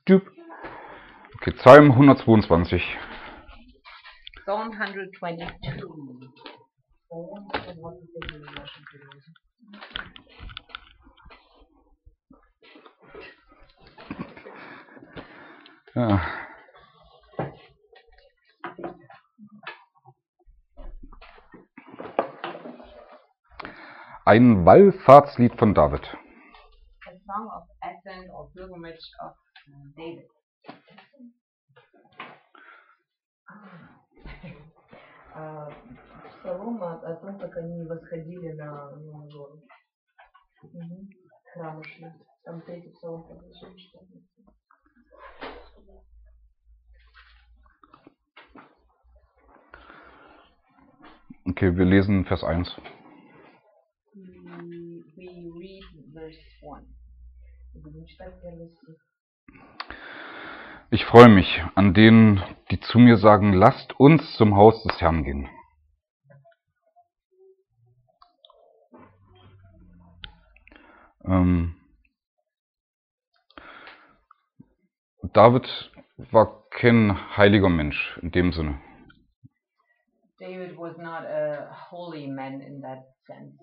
Okay, Psalm 122. Psalm 122. Ja. Ein Wallfahrtslied von David. A song of ascent or pilgrimage of David. Псалом о том, как они восходили на гору. Храм ушли. Там третий псалом продолжаем читать. Okay, wir lesen Vers 1. We read verse 1. Будем читать первый стих. Ich freue mich an denen, die zu mir sagen, lasst uns zum Haus des Herrn gehen. David war kein heiliger Mensch in dem Sinne. David was not a holy man in that sense.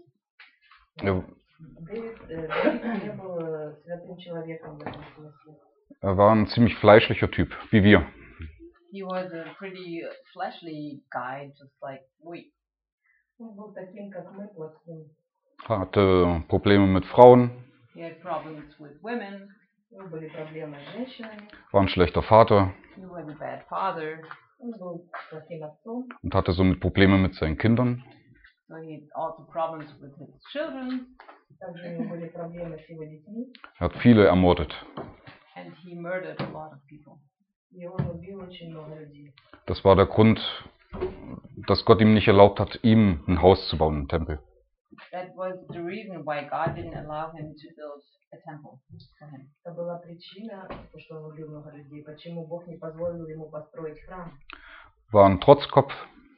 Давид не был святым человеком в этом смысле. Er war ein ziemlich fleischlicher Typ, wie wir. He was a pretty fleshly guy, just like we. Он был таким, как мы, плотским. Er hatte Probleme mit Frauen. He had problems with women. У него были проблемы с женщинами. War ein schlechter Vater. He was a bad father. Он был плохим отцом. Und hatte somit Probleme mit seinen Kindern. So he had also problems with his children. Также у него были проблемы с его детьми. Er hat viele ermordet. And he murdered a lot of people. И он убил очень много людей. Das war der Grund, dass Gott ihm nicht erlaubt hat, ihm ein Haus zu bauen, einen Tempel. That was the reason why God didn't allow him to build a temple for him. Это была причина, потому что он убил много людей, почему Бог не позволил ему построить храм. War ein Trotzkopf.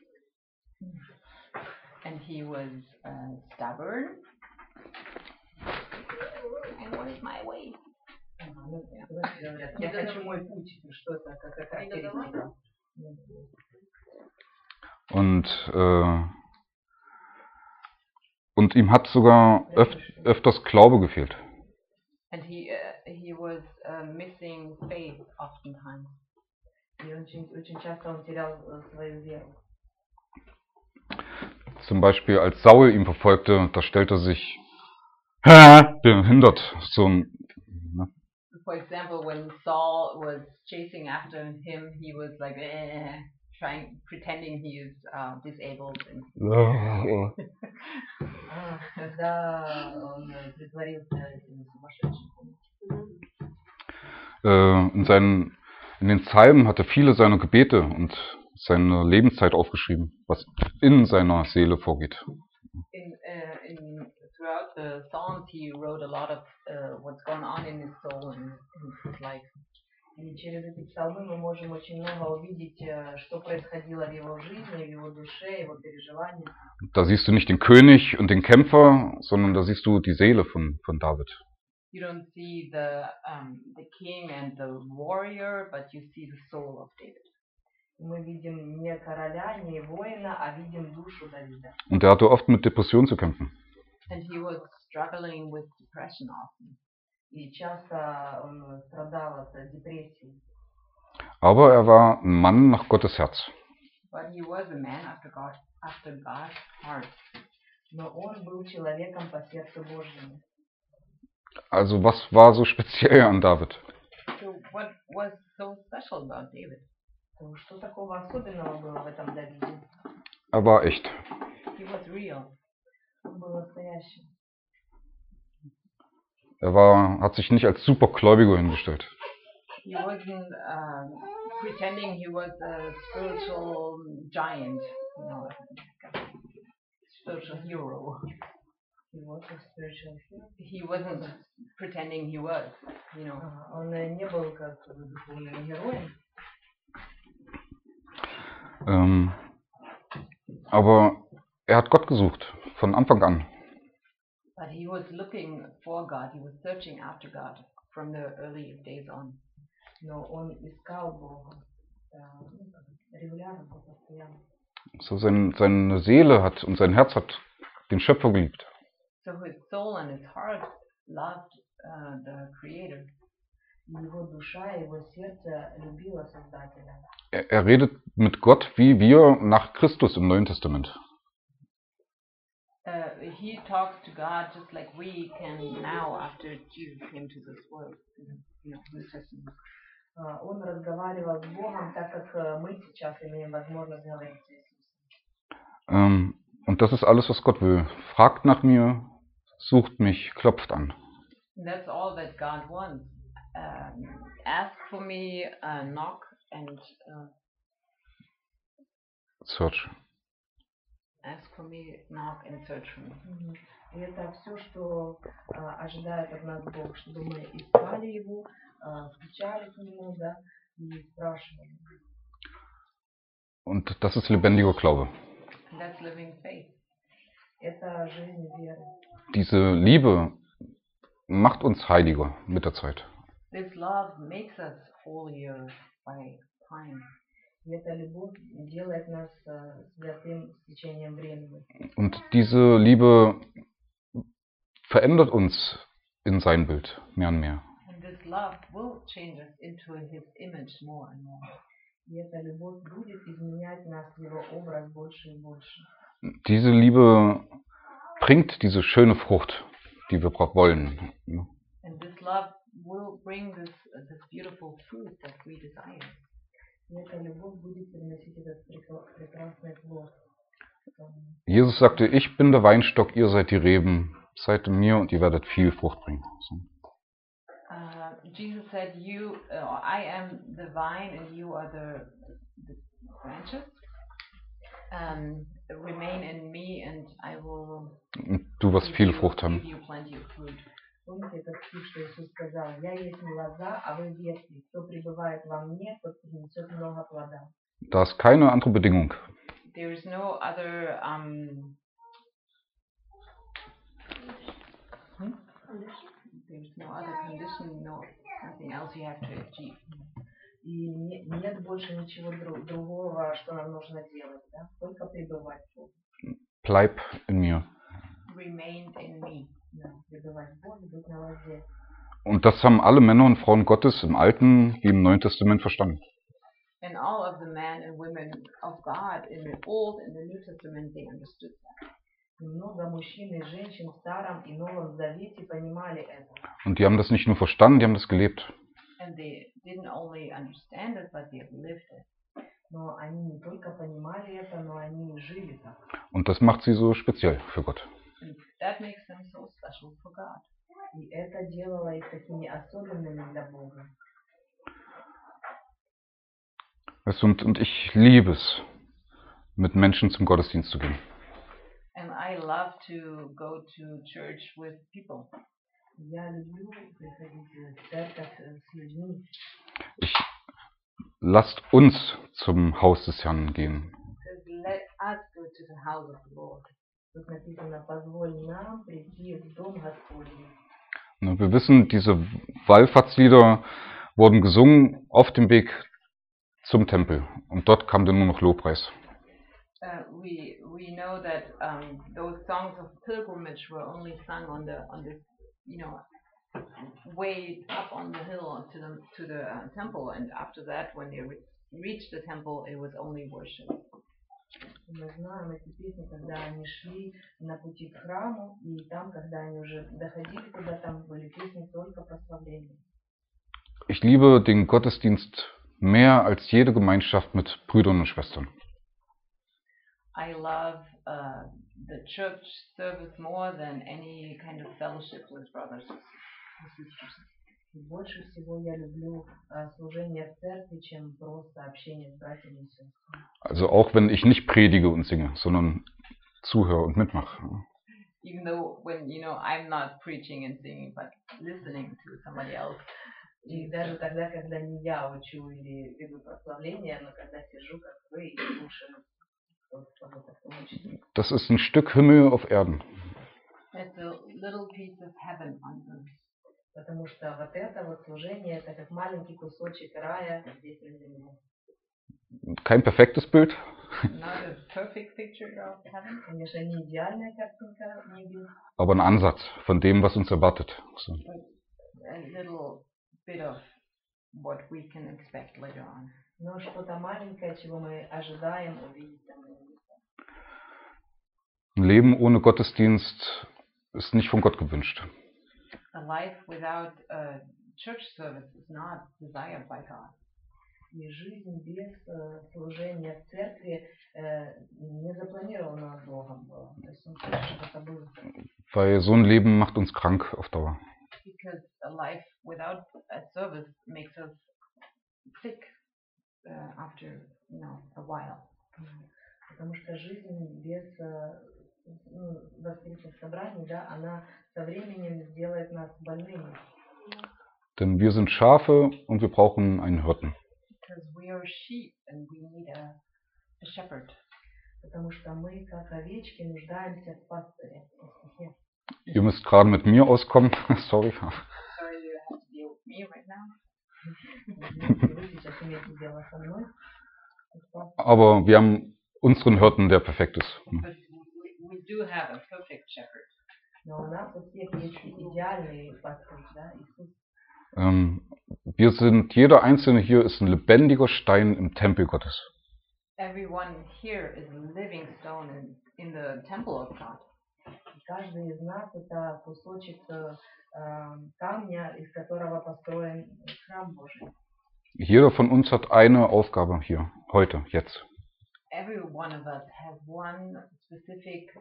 And he was stubborn. And what is my way? Я хочу мой путь, что это, какая пересека. Und ihm hat sogar öfters Glaube gefehlt. And he was missing faith oftentimes. И очень часто он терял свою веру. Zum Beispiel als Saul ihn verfolgte, da stellte sich behindert so ein. For example, when Saul was chasing after him, he was like pretending he is disabled. Когда он притворился этим сумасшедшим. In den Psalmen hat er viele seiner Gebete und seine Lebenszeit aufgeschrieben, was in seiner Seele vorgeht. Throughout the Psalms, he wrote a lot of what's going on in his soul and in his life. И через эти псалмы мы можем очень много увидеть, что происходило в его жизни, в его душе, его переживаниях. Da siehst du nicht den König und den Kämpfer, sondern da siehst du die Seele von David. You don't see the king and the warrior, but you see the soul of David. Мы видим не короля, не воина, а видим душу Давида. Und er hatte oft mit Depressionen zu kämpfen. And he was struggling with depression often. И часто он страдал от депрессии. Aber er war ein Mann nach Gottes Herz. But he was a man after God's heart. Но он был человеком по сердцу Божьему. Also was war so speziell an David? So what was so special about David? Что такого особенного было в этом Давиде? Er war echt. He was real. Он был настоящим. Hat sich nicht als Supergläubiger hingestellt. He wasn't pretending he was a spiritual giant, you know, spiritual hero. He was a spiritual hero. He wasn't pretending he was, you know. Он не был как духовным героем. Aber er hat Gott gesucht, von Anfang an. But he was looking for God. He was searching after God from the early days on. но он искал Бога регулярно, постоянно. So seine Seele hat und sein Herz hat den Schöpfer geliebt. So his soul and his heart loved the Creator. И его душа, его сердце любило Создателя. Er redet mit Gott wie wir nach Christus im Neuen Testament. He talks to God just like we can now after Jesus came to this world in the New Testament. Он разговаривал с Богом, так как мы сейчас имеем возможность говорить с Иисусом. Und das ist alles, was Gott will. Fragt nach mir, sucht mich, klopft an. That's all that God wants. Ask for me, knock and Search. ask for me, knock and search for me. И это все, что ожидает от нас Бог, чтобы мы искали Его, стучали к Нему, да, и спрашивали. Und das ist lebendiger Glaube. That's living faith. Это жизнь веры. Diese Liebe macht uns heiliger mit der Zeit. This love makes us holier by time. И эта любовь делает нас святым с течением времени. Und diese Liebe verändert uns in sein Bild mehr und mehr. And this love will change us into his image more and more. И эта любовь будет изменять нас в его образ больше и больше. Diese Liebe bringt diese schöne Frucht, die wir wollen. And this love will bring this beautiful fruit that we desire. И эта любовь будет приносить этот прекрасный плод. Jesus sagte, ich bin der Weinstock, ihr seid die Reben, seid in mir und ihr werdet viel Frucht bringen. So. Jesus said, I am the vine and you are the branches. Remain in me and I will Und du wirst viel Frucht haben. give you plenty of fruit. Помните этот стих, что Иисус сказал: «Я есть лоза, а вы ветви. Кто пребывает во мне, тот принесет много плода». Da ist keine andere Bedingung. There is no other there's no other condition, nothing else you have to achieve. И нет больше ничего другого, что нам нужно делать, да? Только пребывать в Боге. Bleib in mir. Remain in me. Да, пребывать в Боге, быть на лозе. Und das haben alle Männer und Frauen Gottes im Alten wie im Neuen Testament verstanden. And all of the men and women of God in the Old and the New Testament, they understood that. Много мужчин и женщин в Старом и Новом Завете понимали это. Und die haben das nicht nur verstanden, die haben das gelebt. And they didn't only understand it, but they lived it. Но они не только понимали это, но они жили так. Und das macht sie so speziell für Gott. And that makes them so special for God. И это делало их такими особенными для Бога. Weißt du, und ich liebe es, mit Menschen zum Gottesdienst zu gehen. And I love to go to church with people. Я люблю приходить в церковь с людьми. Lasst uns zum Haus des Herrn gehen. Says, let us go to the house of the Lord. Тут написано: «Позволь нам прийти в дом Господень». Wir wissen, diese Wallfahrtslieder wurden gesungen auf dem Weg zum Tempel. Und dort kam dann nur noch Lobpreis. We know that those songs of pilgrimage were only sung on the way up on the hill to the temple, and after that, when they reached the temple, it was only worship. Мы знаем эти песни, когда они шли на пути к храму, и там, когда они уже доходили туда, там были песни только прославления. Ich liebe den Gottesdienst mehr als jede Gemeinschaft mit Brüdern und Schwestern. I love the church service more than any kind of fellowship with brothers and sisters. Больше всего я люблю служение в церкви, чем просто общение с братьями и сестрами. Also auch wenn ich nicht predige und singe, sondern zuhöre und mitmache. Even though when I'm not preaching and singing, but listening to somebody else. И даже тогда, когда не я учу или веду прославление, но когда сижу, как вы, и слушаю. Das ist ein Stück Himmel auf Erden. It's a little piece of heaven on earth. Потому что вот это вот служение, это как маленький кусочек рая здесь на земле. Kein perfektes Bild, Not a perfect picture of heaven, Конечно, не идеальная картинка небес, aber ein Ansatz von dem, was uns erwartet. So. but a little bit of what we can expect later on. но что-то маленькое, чего мы ожидаем увидеть там на небесах. Ein Leben ohne Gottesdienst ist nicht von Gott gewünscht. A life without a church service is not desired by God. И жизнь без служения в церкви не запланирована Богом была. То есть он хочет, чтобы это было. Weil so ein Leben macht uns krank auf Dauer. Because a life without a service makes us sick after, a while. Потому что жизнь без воскресных собраний, да, она со временем сделает нас больными. Denn wir sind Schafe und wir brauchen einen Hirten. Because we are sheep and we need a shepherd. Потому что мы, как овечки, нуждаемся в пастыре. Ihr müsst gerade mit mir auskommen. Sorry. Sorry you have to deal with me right now. Вы сейчас имеете дело со мной. Aber wir haben unseren Hirten, der perfekt ist. But we do have a perfect shepherd. Но у нас у всех есть идеальный пастырь, да, Иисус. Wir sind, jeder Einzelne hier ist ein lebendiger Stein im Tempel Gottes. Everyone here is a living stone in the temple of God. Каждый из нас это кусочек камня, из которого построен храм Божий. Jeder von uns hat eine Aufgabe hier, heute, jetzt. Every one of us has one specific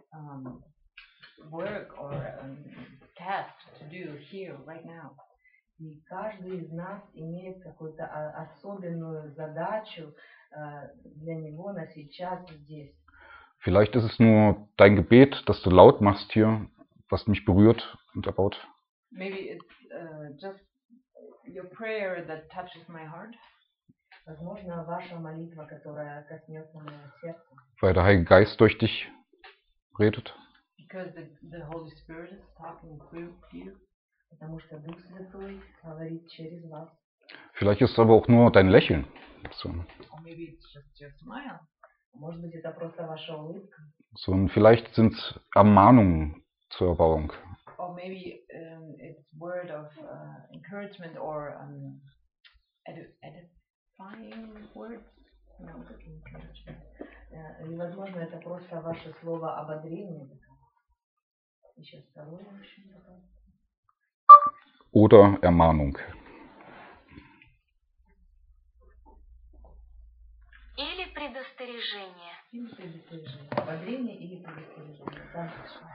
work or task to do here, right now. И каждый из нас имеет какую-то особенную задачу для него на сейчас здесь. Vielleicht ist es nur dein Gebet, das du laut machst hier, was mich berührt und erbaut. Maybe it's just your prayer that touches my heart. Возможно, ваша молитва, которая коснется моего сердца. Weil der Heilige Geist durch dich redet. Because the Holy Spirit is talking through you. Потому что Дух Святой говорит через вас. Vielleicht ist es aber auch nur dein Lächeln. So. Or maybe it's just your smile. Может быть, это просто ваша улыбка. So, und vielleicht sind es Ermahnungen zur Erbauung. Or maybe it's word of encouragement or edifying words. No, encouragement. И, возможно, это просто ваше слово ободрения. Еще второе. Oder Ermahnung. Или предостережение. Или предостережение. Ободрение или предостережение.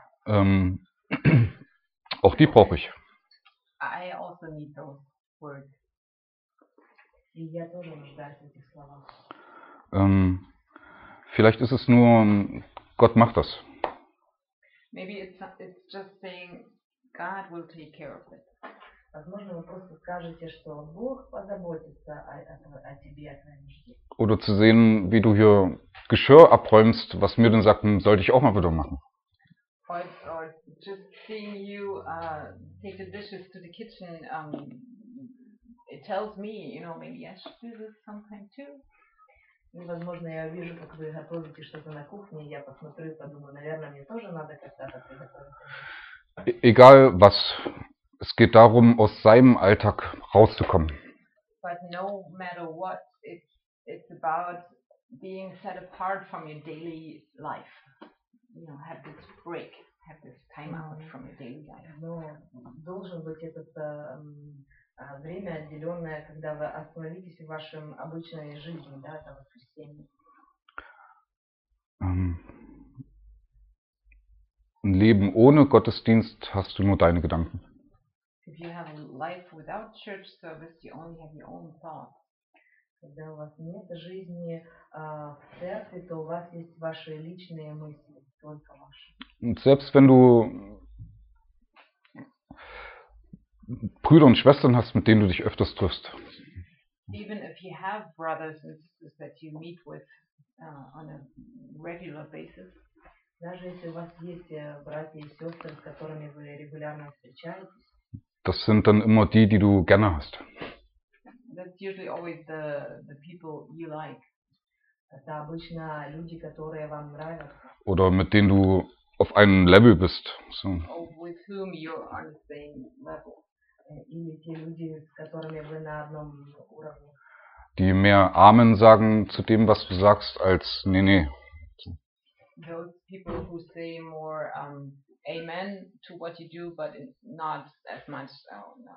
Auch die brauche ich. I also need those words. И я тоже нуждаюсь в этих словах. Vielleicht ist es nur, Gott macht das. Maybe it's just saying God will take care of it. Возможно, вы просто скажете, что Бог позаботится о тебе, о твоей нужде. Oder zu sehen, wie du hier Geschirr abräumst, was mir dann sagt, sollte ich auch mal wieder machen. Or just seeing you take the dishes to the kitchen, it tells me, maybe I should do this sometime too. И, возможно, я вижу, как вы готовите что-то на кухне, и я посмотрю и подумаю, наверное, мне тоже надо когда-то приготовить. Egal was, es geht darum, aus seinem Alltag rauszukommen. But no matter what, it's about being set apart from your daily life. Have this break, have this time out from your daily life. Но должен быть этот время отделенное, когда вы остановитесь в вашем обычной жизни, да, это воскресенье. Ein Leben ohne Gottesdienst hast du nur deine Gedanken. If you have a life without church service, you only have your own thoughts. Когда у вас нет жизни в церкви, то у вас есть ваши личные мысли, только ваши. Und selbst wenn du Brüder und Schwestern hast, mit denen du dich öfters triffst. Even if you have brothers and sisters that you meet with on a regular basis. Даже если у вас есть братья и сестры, с которыми вы регулярно встречаетесь. das sind dann immer die, die du gerne hast. That's usually always the people you like. Это обычно люди, которые вам нравятся. Oder mit denen du auf einem Level bist. So. Or with whom you're on the same level. Или те люди, с которыми вы на одном уровне. Die mehr Amen sagen zu dem, was du sagst, als nee. Those people who say more amen to what you do, but it's not as much, oh no.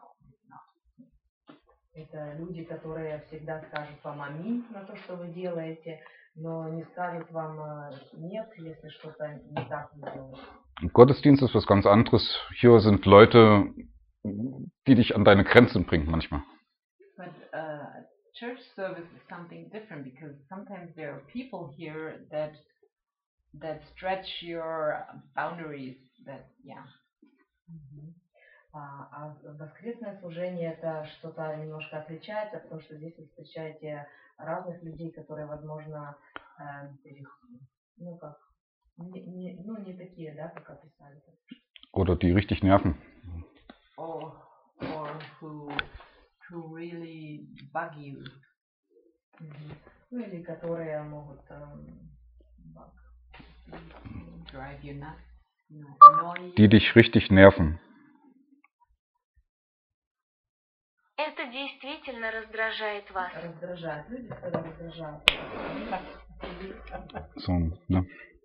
Это люди, которые всегда скажут вам аминь на то, что вы делаете, но не скажут вам нет, если что-то не так вы делаете. Gottesdienst ist was ganz anderes. Hier sind Leute, die dich an deine Grenzen bringen manchmal. But church service is something different because sometimes there are people here that stretch your boundaries. That yeah. А воскресное служение это что-то немножко отличается, потому что здесь вы встречаете разных людей, которые, возможно, не такие, да, как описали. Oder die richtig nerven. Or who really bug you. Ну или которые могут drive you nuts. Annoy Die dich richtig nerven. Это действительно раздражает вас. Раздражают люди, которые раздражают. So, ne?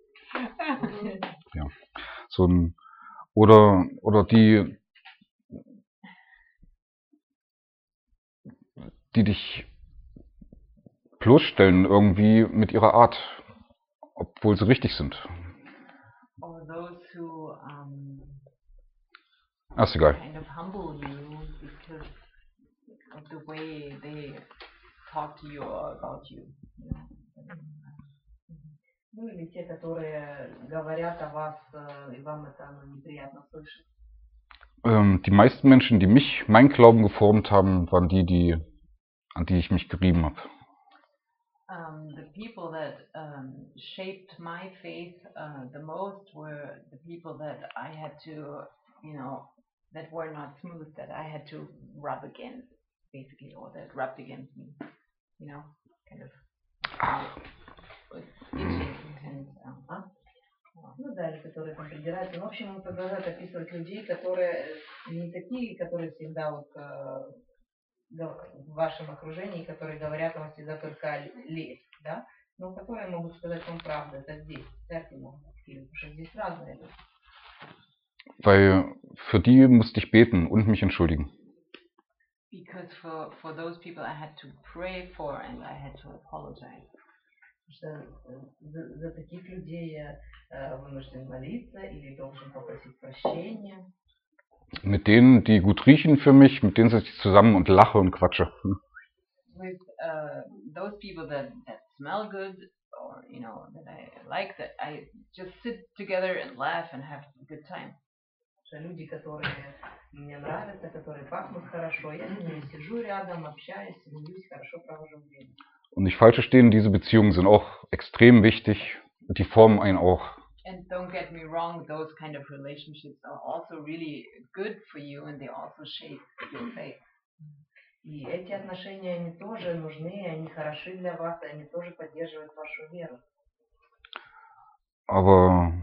Ja. So ein, oder die dich bloßstellen irgendwie mit ihrer Art, obwohl sie richtig sind. Or those who Ist egal. kind of humble you because of the way they talk to you or about you. Ну или те, которые говорят о вас, и вам это неприятно слышать. Die meisten Menschen, die meinen Glauben geformt haben, waren die, an die ich mich gerieben habe. The people that shaped my faith the most were the people that I had to, that were not smooth, that I had to rub against, basically, or that rubbed against me, kind of itching and Ну да, или которые там придираются. Ну, в общем, он продолжает описывать людей, которые не такие, которые всегда вот в вашем окружении, которые говорят вам всегда только лезть, да? Но которые могут сказать вам правду. Это здесь, в церкви могут сказать, потому что здесь разные люди. Weil für die musste ich beten und mich entschuldigen. Because for those people I had to pray for and I had to apologize. Потому что за таких людей вынужден молиться или должен попросить прощения. Mit denen, die gut riechen für mich, mit denen sitze ich zusammen und lache und quatsche. With those people that smell good or that I like, that I just sit together and laugh and have a good time. Люди, которые мне нравятся, которые пахнут хорошо, я с ними сижу рядом, общаюсь, смеюсь, хорошо провожу время. Und nicht falsch verstehen, diese Beziehungen sind auch extrem wichtig und die formen einen auch. And don't get me wrong, those kind of relationships are also really good for you and they also shape your faith. И эти отношения, они тоже нужны, они хороши для вас, и они тоже поддерживают вашу веру. Aber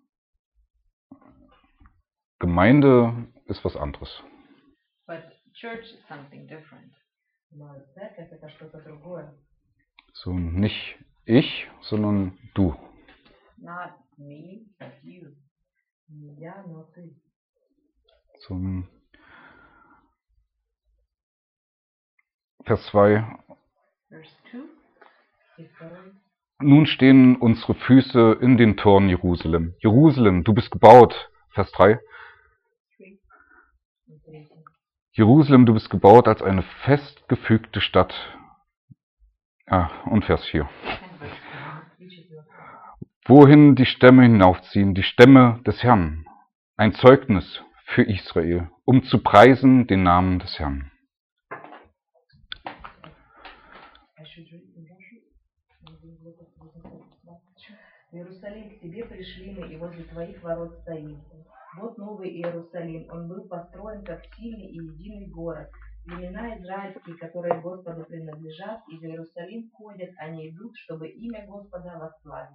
Gemeinde ist was anderes. But church is something different. Но церковь это что-то другое. So nicht ich, sondern du. Not me, but you. Не я, но ты. So, Vers 2. Verse 2. И второй. Nun stehen unsere Füße in den Toren Jerusalem. Jerusalem, du bist gebaut. Vers 3. Jerusalem, du bist gebaut als eine festgefügte Stadt. Und Vers 4. Wohin die Stämme hinaufziehen, die Stämme des Herrn. Ein Zeugnis für Israel, um zu preisen den Namen des Herrn. В Иерусалим к тебе пришли мы, и возле твоих ворот стоим. Вот Новый Иерусалим, он был построен как сильный и единый город. Племена израильские, которые Господу принадлежат, и в Иерусалим ходят, они идут, чтобы имя Господа восславить.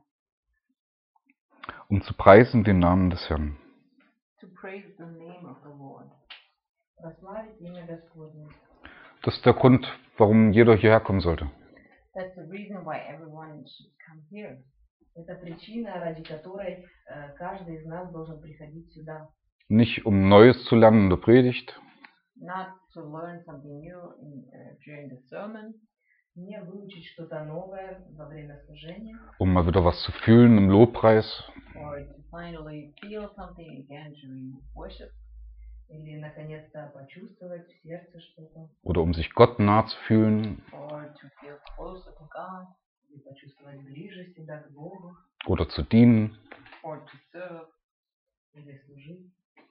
Um zu preisen den Namen des Herrn. To praise the name of the Lord. Прославить имя Господне. Das ist der Grund, warum jeder hierher kommen sollte. That's the reason why everyone should come here. Это причина, ради которой каждый из нас должен приходить сюда. Nicht um Neues zu lernen in der Predigt, Not to learn something new during the sermon, Не выучить что-то новое во время служения. um mal wieder was zu fühlen im Lobpreis or to finally feel something again during worship, Или наконец-то почувствовать в сердце что-то. oder um sich Gott nah zu fühlen or to feel closer to God, Или почувствовать ближе себя к Богу. oder zu dienen. or to serve. Или служить.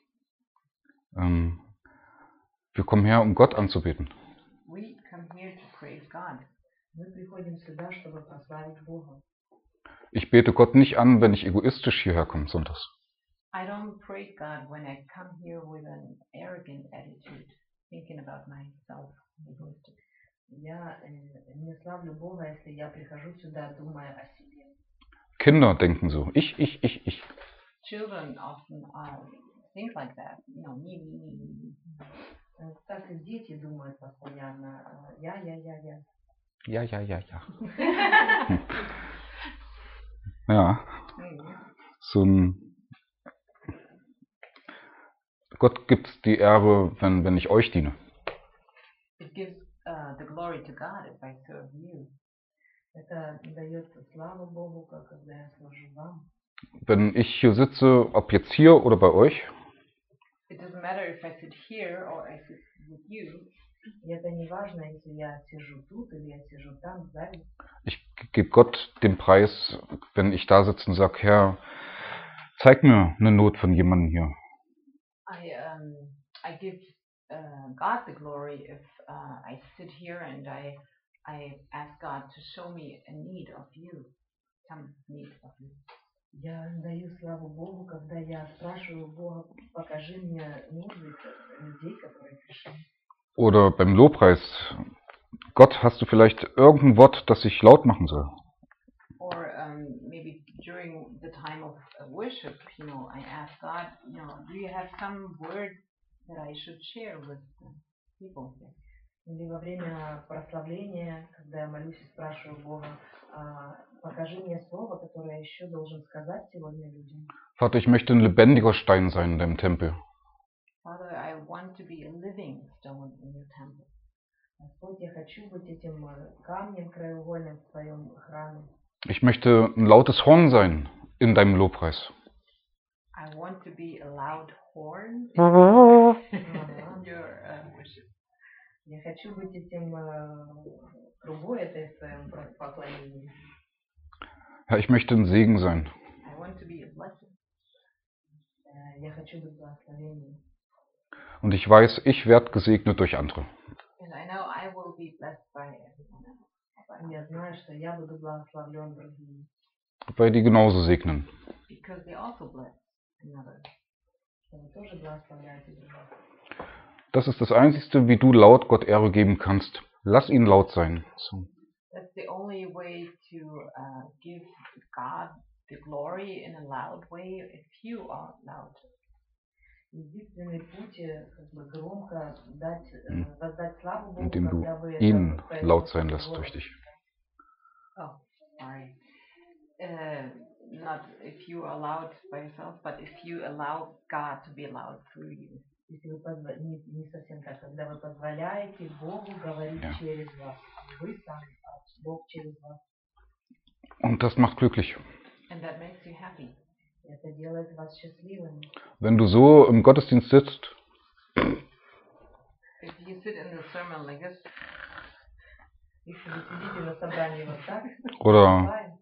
Wir kommen her, um Gott anzubeten. We come here to praise God. Мы приходим сюда, чтобы прославить Бога. Ich bete Gott nicht an, wenn ich egoistisch hierher komme sonntags. I don't praise God when I come here with an arrogant attitude, thinking about myself. egoistic. Я не славлю Бога, если я прихожу сюда, думая о себе. Kinder denken so, ich. Children often think like that, me. Так и дети думают постоянно. Я. Ja. Ja, so ein Gott gibt die Ehre, wenn ich euch diene. It gives the glory to God if I serve you. Это дает славу Богу, когда я служу вам. Wenn ich hier sitze, ob jetzt hier oder bei euch, It doesn't matter if I sit here or I sit with you. И это не важно, если я сижу тут или я сижу там, сзади. ich gebe Gott den Preis, wenn ich da sitze und sage, Herr, zeig mir eine Not von jemandem hier. I give God the glory if I sit here and I ask God to show me a need of you, some need of you. Я даю славу Богу, когда я спрашиваю Бога, покажи мне нужды людей, которые пришли. Oder beim Lobpreis, Gott, hast du vielleicht irgendein Wort, das ich laut machen soll? Or maybe during the time of worship, I ask God, do you have some word that I should share with people? Или во время прославления, когда я молюсь и спрашиваю Бога, покажи мне слово, которое я еще должен сказать сегодня людям. Vater, ich möchte ein lebendiger Stein sein in deinem Tempel. Father, I want to be a living stone in your temple. Господь, я хочу быть этим камнем краеугольным в твоем храме. Ich möchte ein lautes Horn sein in deinem Lobpreis. I want to be a loud horn in your worship. Я хочу быть этим трубой этой в твоем поклонении. Herr, ich möchte ein Segen sein. I want to be a blessing. Я хочу быть благословением. Und ich weiß, ich werde gesegnet durch andere. And I know I will be blessed by everyone else. Я знаю, что я буду благословлен другими. Weil die genauso segnen. Because they also bless another. Что вы тоже благословляете других. Das ist das Einzige, wie du laut Gott Ehre geben kannst. Lass ihn laut sein. So. That's the only way to give God the glory in a loud way if you are loud. Единственный путь, громко воздать славу Богу, Indem du когда вы ihn laut sein lässt durch dich. Oh, sorry. Not if you are loud by yourself, but if you allow God to be loud through you. Если вы не совсем так, когда вы позволяете Богу говорить через вас, вы сами, Бог через вас. Und das macht glücklich. And that makes you happy. Это делает вас счастливыми. Wenn du so im Gottesdienst sitzt, If you sit in the sermon like this, если вы сидите на собрании вот так, oder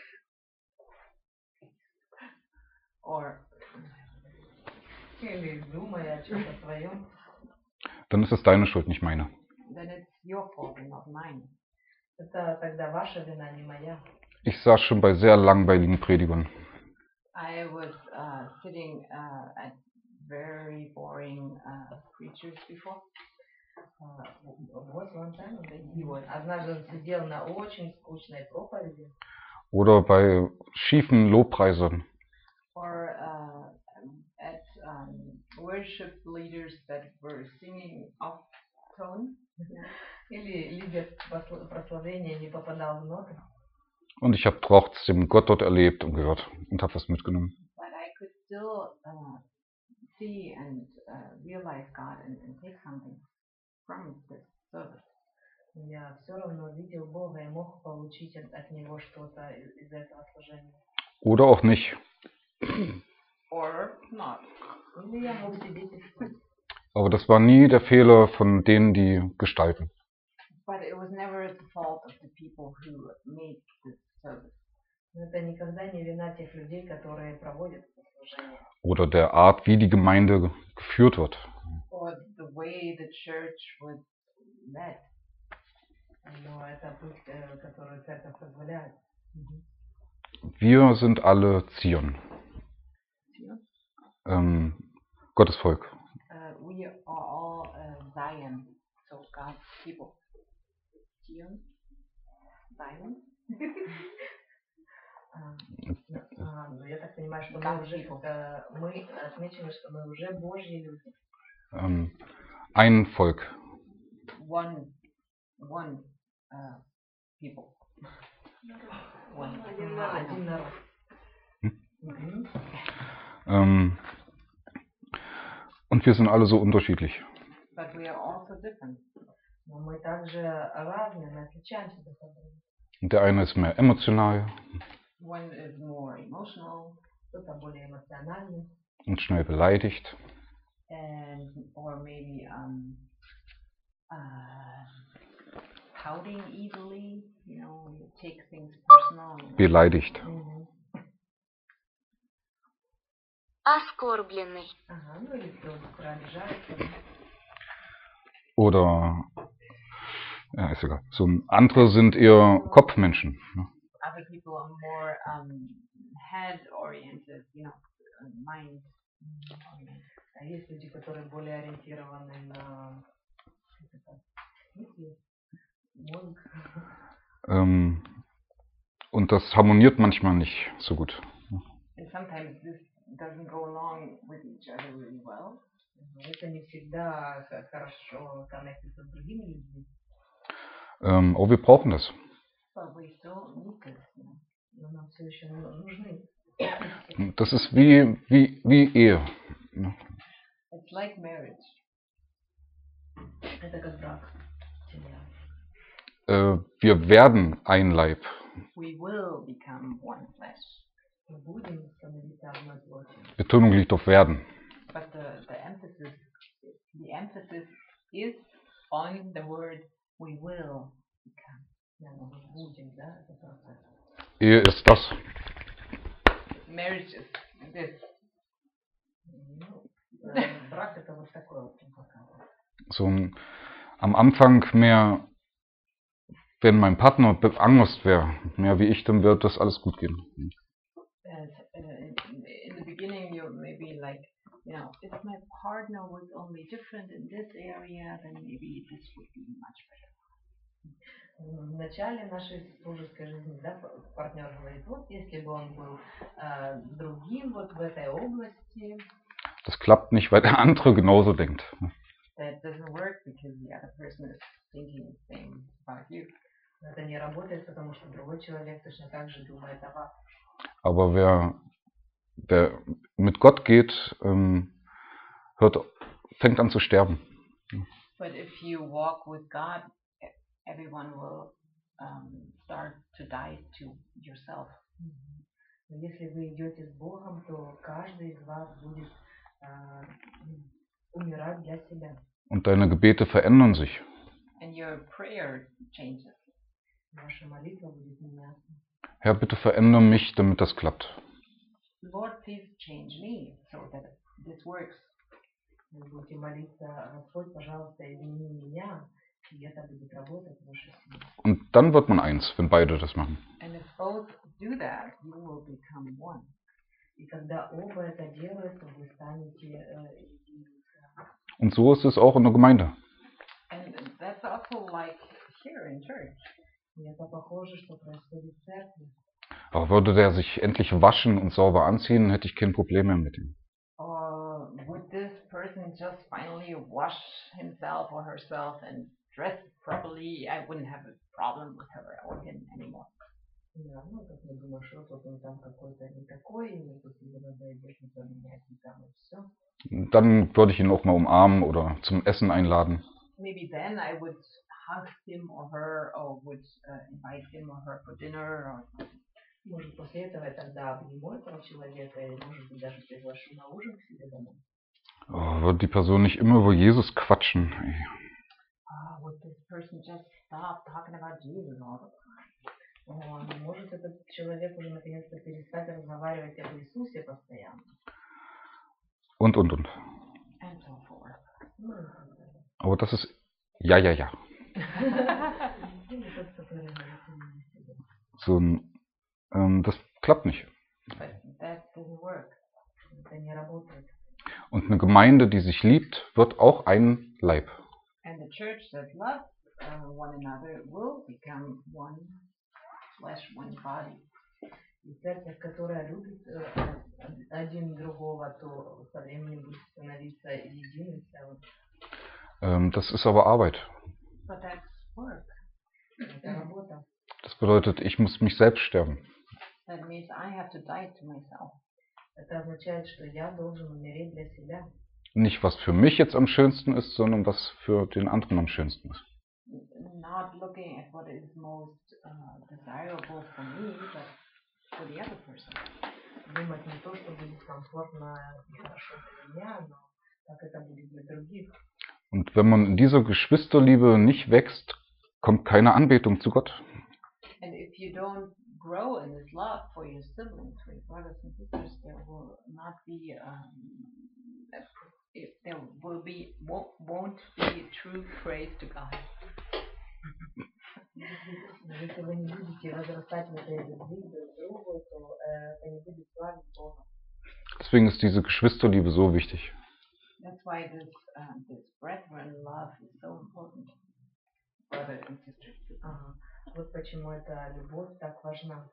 или думая о чем-то своем, dann ist es deine Schuld, nicht meine. then it's your fault and not mine. это тогда ваша вина, не моя. Ich saß schon bei sehr langweiligen Predigern. I was sitting at very boring preachers before. Вот он там, и вот однажды он сидел на очень скучной проповеди. oder bei schiefen Lobpreisern Or at worship leaders that were singing off tone. Или лидер прославления не попадал в ноты. und ich habe trotzdem Gott dort erlebt und gehört und habe was mitgenommen. But I could still see and realize God and take something from this service. Я все равно видел Бога и мог получить от Него что-то из этого служения. Oder auch nicht. Or not. Или я мог сидеть и спать. Aber das war nie der Fehler von denen, die gestalten. But it was never the fault of the people who made this service. Но это никогда не вина тех людей, которые проводят это служение. Oder der Art, wie die Gemeinde geführt wird. Or the way the church was led. Но это путь, который церковь позволяет. Wir sind alle Zion. Gottes Volk. We are all Zion, so God's people. Zion? Zion? Я так понимаю, что мы уже мы отмечены, что мы уже Божьи люди. Ein Volk. One people. Один народ. Und wir sind alle so unterschiedlich. But we are also different. Но мы также разные, мы отличаемся друг от друга. Und der eine ist mehr emotional One is more emotional, Кто-то более эмоциональный. und schnell beleidigt. or maybe pouting easily, you take things personal. Beleidigt. Оскорбленный. Ага, ну или кто быстро обижается. Oder, ja, ist egal. So, andere sind eher Kopfmenschen. Other people are more head-oriented, mind-oriented. А есть люди, которые более ориентированы на мысли, мозг. Und das harmoniert manchmal nicht so gut. And sometimes this doesn't go along with each other really well. Это не всегда хорошо коннектится с другими людьми. Aber wir brauchen das. But we still need this. Но нам все еще нужны. Das ist wie Ehe. It's like marriage. Это как брак. Wir werden ein Leib. We will become one flesh. Мы будем становиться одной плотью. Betonung liegt auf werden. But the emphasis is on the word we will become. Да, мы будем, да, это процесс. Ehe ist das. Marriage is this. Брак это вот такой вот. So am Anfang mehr, wenn mein Partner beangst wäre, mehr wie ich, dann wird das alles gut gehen. In the beginning, you maybe like, if my partner was only different in this area, then maybe this would be much better. В начале нашей супружеской жизни, да, партнер говорит, вот если бы он был другим вот в этой области. Das klappt nicht, weil der andere genauso denkt. That doesn't work because the other person is thinking the same about you. Это не работает, потому что другой человек точно так же думает о вас. Aber wer mit Gott geht, fängt an zu sterben. But if you walk with God, everyone will start to die to yourself. Если вы идете с Богом, то каждый из вас будет умирать для себя. Und deine Gebete verändern sich. And your prayer changes. Ваша молитва будет меняться. Herr, bitte verändere mich, damit das klappt. Lord, please change me so that this works. Вы будете молиться, Господь, пожалуйста, измени меня, и это будет работать в вашей семье. Und dann wird man eins, wenn beide das machen. And if both do that, you will become one. И когда оба это делают, то вы станете единым целым. Und so ist es auch in der Gemeinde. And that's also like here in church. И это похоже, что происходит в церкви. Aber würde der sich endlich waschen und sauber anziehen, hätte ich kein Problem mehr mit ihm. Or would this person just finally wash himself or herself and dress properly? I wouldn't have a problem with her or him anymore. Да, ну, как мы думаем, что вот он там какой-то не такой, и тут его надо одежду поменять, и там и все. Dann würde ich ihn auch mal umarmen oder zum Essen einladen. Maybe then I would hug him or her, or would invite him or her for dinner, or Может, после этого я тогда обниму этого человека, или, может быть, даже приглашу на ужин к себе домой. Oh, würde die Person nicht immer über Jesus quatschen. Ey. would this person just stop talking about Jesus all the time? Может, этот человек уже наконец-то перестать разговаривать об Иисусе постоянно. Und. And so forth. Aber das ist ja. So ein, das klappt nicht. But that doesn't work. Это не работает. Und eine Gemeinde, die sich liebt, wird auch ein Leib. And the church that loves one another will become one flesh, one body. И церковь, которая любит один другого, то со временем будет становиться единым целым. Das ist aber Arbeit. But that's work. Это работа. Das bedeutet, ich muss mich selbst sterben. That means I have to die to myself. Это означает, что я должен умереть для себя. Nicht, was für mich jetzt am schönsten ist, sondern was für den anderen am schönsten ist. Not looking at what is most desirable for me, but for the other person. Думать не то, что будет комфортно и хорошо для меня, но как это будет для других. Und wenn man in dieser Geschwisterliebe nicht wächst, kommt keine Anbetung zu Gott. And if you don't grow in this love for your siblings, for your brothers and sisters, there will not be won't be true praise to God. Если вы не будете возрастать в этой любви друг к другу, то это не будет славить Бога. Deswegen ist diese Geschwisterliebe so wichtig. That's why this brethren love is so important, brothers and sisters. Вот почему эта любовь так важна.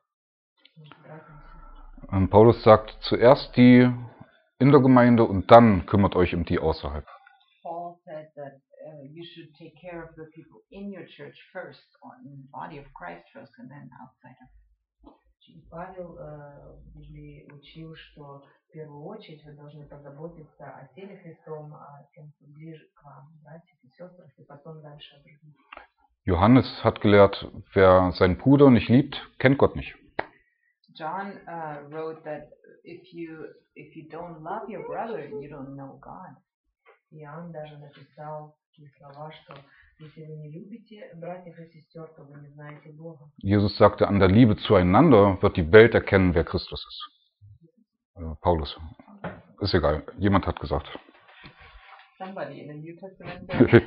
Paulus sagt, zuerst die in der Gemeinde und dann kümmert euch um die außerhalb. Paul said that you should take care of the people in your church first, or in the body of Christ first, and then outside of it. Павел в Библии учил, что в первую очередь вы должны позаботиться о теле Христовом, о тем, кто ближе к вам, братьях и сестрах, и потом дальше о других. Johannes hat gelehrt, wer seinen Bruder nicht liebt, kennt Gott nicht. John wrote that if you don't love your brother, you don't know God. Иоанн даже написал такие слова, что если вы не любите братьев и сестер, то вы не знаете Бога. Jesus sagte, an der Liebe zueinander wird die Welt erkennen, wer Christus ist. Paulus. Ist egal, jemand hat gesagt. Somebody in the New Testament said,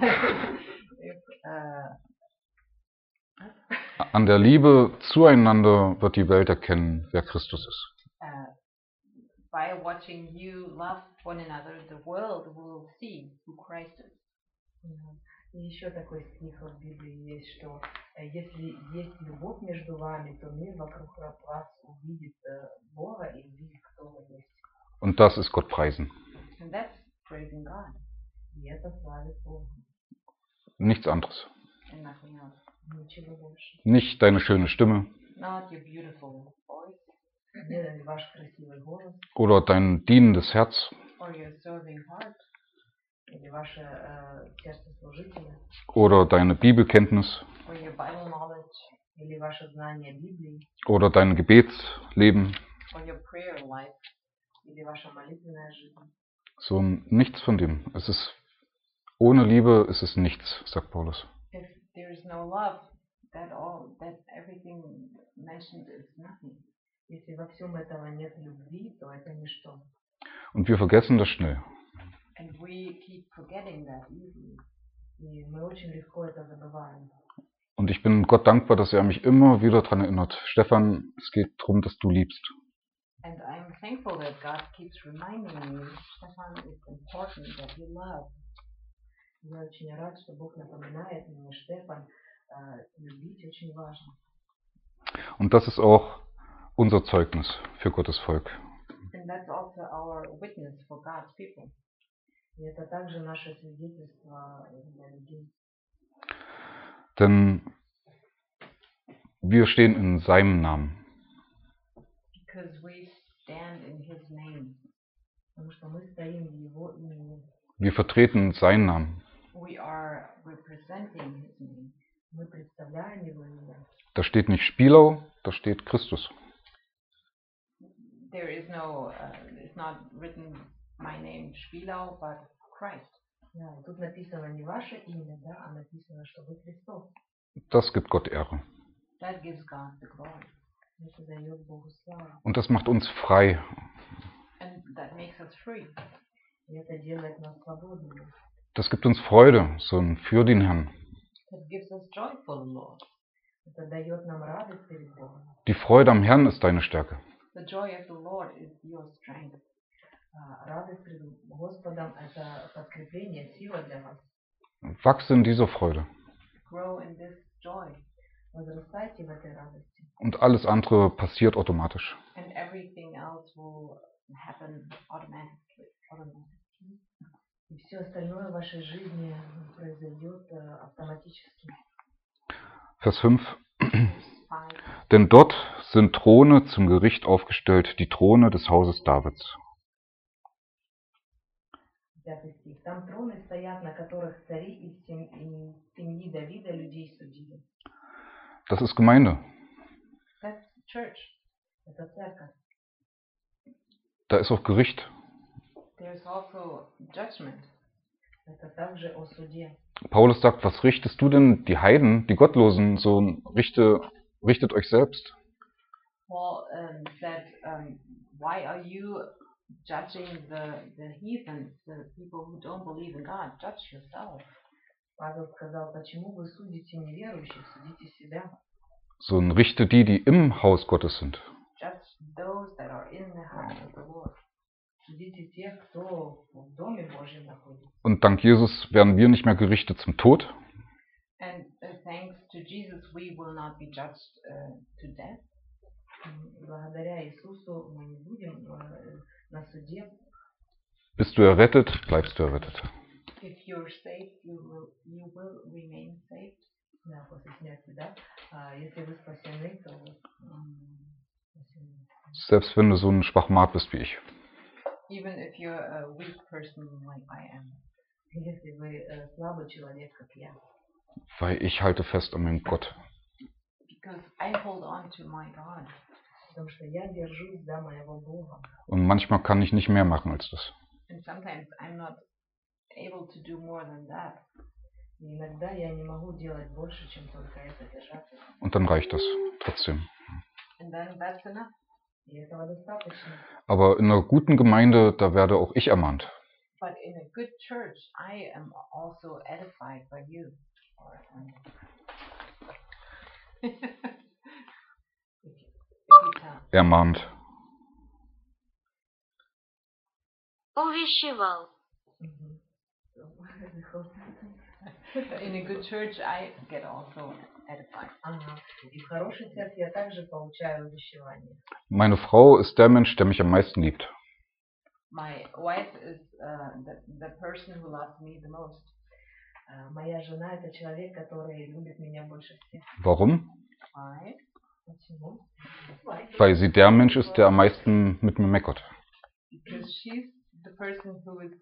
An der Liebe zueinander wird die Welt erkennen, wer Christus ist. By watching you love one another, the world will see who Christ is. И еще такой стих в Библии есть, что если есть любовь между вами, то мир вокруг вас увидит Бога и увидит, кто вы есть. Und das ist Gott preisen. And that's praising God. И это славит Бога. Nichts anderes. And nothing else. Ничего больше. Nicht deine schöne Stimme. Not your beautiful voice. Не ваш красивый голос. Oder dein dienendes Herz. Or your serving heart. Или ваше сердце служителя. Oder deine Bibelkenntnis. Or your Bible knowledge. Или ваше знание Библии. Oder dein Gebetsleben. Or your prayer life. Или ваша молитвенная жизнь. So nichts von dem. Es ist, ohne Liebe ist es nichts, sagt Paulus. If there is no love, that everything mentioned is nothing. Если во всем этого нет любви, то это ничто. Und wir vergessen das schnell. And we keep forgetting that easily. И мы очень легко это забываем. Und ich bin Gott dankbar, dass er mich immer wieder daran erinnert. Stefan, es geht darum, dass du liebst. And I'm thankful that God keeps reminding me, Stefan, it's important that you love. Я очень рад, что Бог напоминает мне, Штефан, любить очень важно. Und das ist auch unser Zeugnis für Gottes Volk. And that's also our witness for God's people. И это также наше свидетельство для людей. Denn wir stehen in seinem Namen. Because we stand in His name. Потому что мы стоим в Его имени. Wir vertreten seinen Namen. We are representing His name. Мы представляем Его имя. Da steht nicht Spielau, da steht Christus. There is no, it's not written my name Spielau, but Christ. Да, и тут написано не ваше имя, да, а написано, что вы Христос. Das gibt Gott Ehre. That gives God the glory. Это дает Богу славу. Und das macht uns frei. And that makes us free. И это делает нас свободными. Das gibt uns Freude, so ein für den Herrn. That gives us joy for the Lord. Это дает нам радость перед Богом. Die Freude am Herrn ist deine Stärke. The joy of the Lord is your strength. Радость перед Господом – это подкрепление, сила для вас. Wachse in dieser Freude. Grow in this joy. Возрастайте в этой радости. Und alles andere passiert automatisch. And everything else will happen automatically. И все остальное в вашей жизни произойдет автоматически. Vers 5. 5. Denn dort sind Throne zum Gericht aufgestellt, die Throne des Hauses Davids. 5 стих. Там троны стоят, на которых цари из семьи Давида людей судили. Das ist Gemeinde. That's church. Это церковь. Da ist auch Gericht. There's also judgment. Это также о суде. Paulus sagt, was richtest du denn die Heiden, die Gottlosen, so richtet euch selbst. Paul said, why are you judging the heathens, the people who don't believe in God? Judge yourself. Павел сказал, почему вы судите неверующих, судите себя. So richte die, die im Haus Gottes sind. Judge those that are in the house of the Lord. Судите тех, кто в Доме Божьем находится. Und dank Jesus werden wir nicht mehr gerichtet zum Tod, And thanks to Jesus, we will not be judged to death. Благодаря Иисусу мы не будем на суде. bist du errettet, bleibst du errettet. If you're saved, you will remain saved. Да, после смерти, да. Если вы спасены, то спасены. Selbst wenn du so ein Schwachmat bist wie ich. Even if you're a weak person like I am. Если вы слабый человек, как я. Weil ich halte fest an meinem Gott. Because I hold on to my God. Потому что я держусь за моего Бога. Und manchmal kann ich nicht mehr machen als das. And sometimes I'm not able to do more than that. И иногда я не могу делать больше, чем только это держаться. Und dann reicht das trotzdem. And then that's enough. И этого достаточно. Aber in einer guten Gemeinde, da werde auch ich ermahnt. But in a good church, I am also edified by you. Ermahnt. Увещевал. In a good church, I get also edified. Ага. И в хорошей церкви я также получаю увещевание. Meine Frau ist der Mensch, der mich am meisten liebt. My wife is the person who loves me the most. Моя жена – это человек, который любит меня больше всех. Warum? Why? Почему? Weil sie der Mensch ist, der am meisten mit mir meckert. Because she's the person who is